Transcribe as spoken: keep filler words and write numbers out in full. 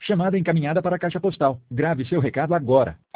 Chamada encaminhada para a caixa postal. Grave seu recado agora.